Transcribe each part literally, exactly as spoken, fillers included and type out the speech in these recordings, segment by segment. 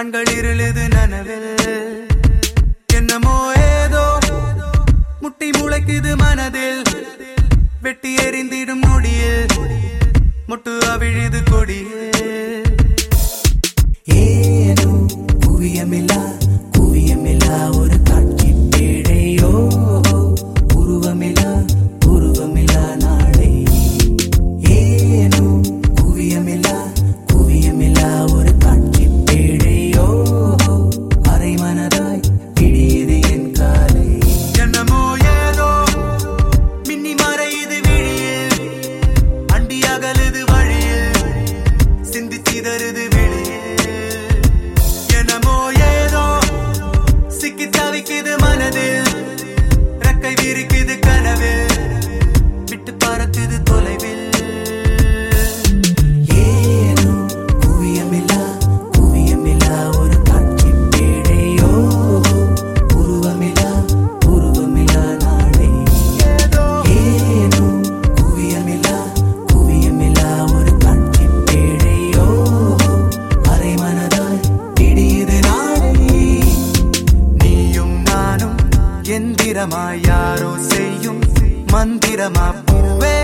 கண்கள் இருளுது நனவில் என்னமோ ஏதோ முட்டி முளைக்குது மனதில் வெட்டி எறிந்திடும் நொடியில் முட்டு அவிழுது கொடியில் ஏனோ குவியமில்லா குவியமில்லா ஒரு காட்சி பேழையோ உருவமில்லா உருவமில்லா நாளை ஏனோ குவியமில்லா குவியமில்லா ஒரு காட்சி பேழையோ அரை மனதாய் பிடியது என் காலை என்னமோ ஏதோ மின்னி மறையுது விழியில் அண்டி அகலுது வழியில் சிந்தி சிதறுது வெளியில் என்னமோ ஏதோ சிக்கி தவிக்குது மனதில் ரெக்கை விரிக்குது கனவில் விட்டு பறக்குது தொலைவில் ஏனோ குவியமில்லா குவியமில்லா ஒரு காட்சி பேழையோ உருவமில்லா உருவமில்லா நாளை ஏனோ குவியமில்லா குவியமில்லா ஒரு காட்சி பேழையோ அரை மனதாய் பிடியுது நாளை நீயும் நானும் எந்திரமாய் யாரோ செய்யும் மந்திரமா பூவே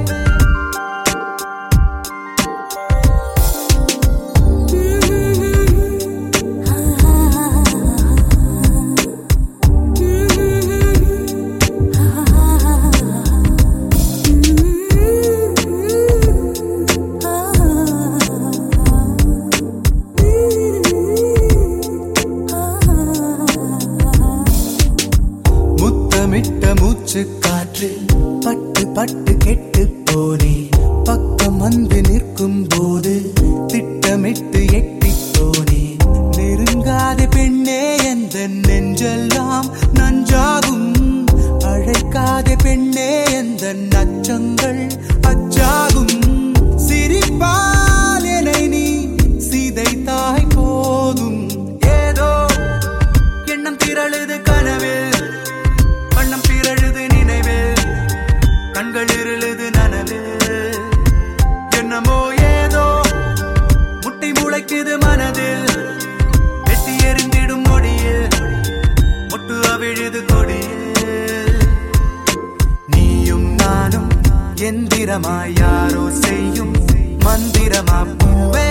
முத்தமிட்ட மூச்சு காற்று பட்டு பட்டு கெட்டு போனே பக்கம் வந்து நிற்கும் போது திட்டமிட்டு எட்டி போனே நெருங்காத பெண்ணே எந்த நெஞ்செல்லாம் நஞ்சாகும் அழைக்காத பெண்ணே எந்த நச்சங்கள் அச்சாகும் சிரிப்பால் என்னை நீ சிதைத்தாய் போதும் ஏதோ எண்ணம் திரழுது கனவில் வண்ணம் பிறழுது நினைவில் கண்கள் இருளுது நனவில் என்னமோ ஏதோ முட்டி முளைக்குது மனதில் வெட்டி எறிந்திடும் நொடியில் முட்டு அவிழுது கொடியில் நீயும் நானும் எந்திரமாய் யாரோ செய்யும் மந்திரமா பூவே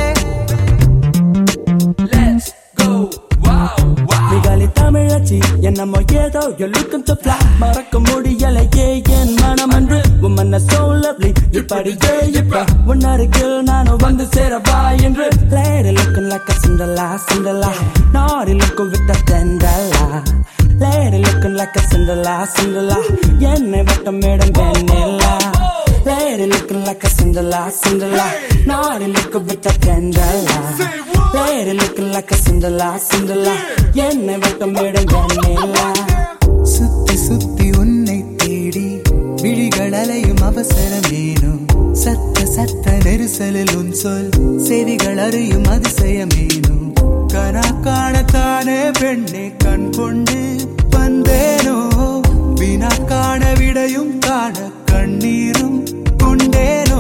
தமிழச்சி என்னமோ ஏதோ you're looking to fly மறக்க முடியலையே என் மனம் என்று woman so lovely இப்படியே இப்ப உன்னருகில் நானும் வந்து சேரவா என்று lady looking like a Cinderella Cinderella naughty looking with a Cinderella lady looking like a Cinderella Cinderella என்னை வட்டம் மேடம் வெண்ணிலா lady looking like a Cinderella Cinderella naughty looking with a Cinderella lady looking like a Cinderella Cinderella என்னை வட்டம் madam வெண்ணிலா சுத்தி சுத்தி உன்னை தேடி விழிகள் அலையும் அவசரமேனும் சத்த சத்த நெரிசலில் உன் சொல் செவிகள் அறியும் அதிசயமேனும் கனா காணத்தானே பெண்ணே கண் கொண்டு வந்தேனோ வினா காண விடையும் காண கண்ணீரும் கொண்டேனோ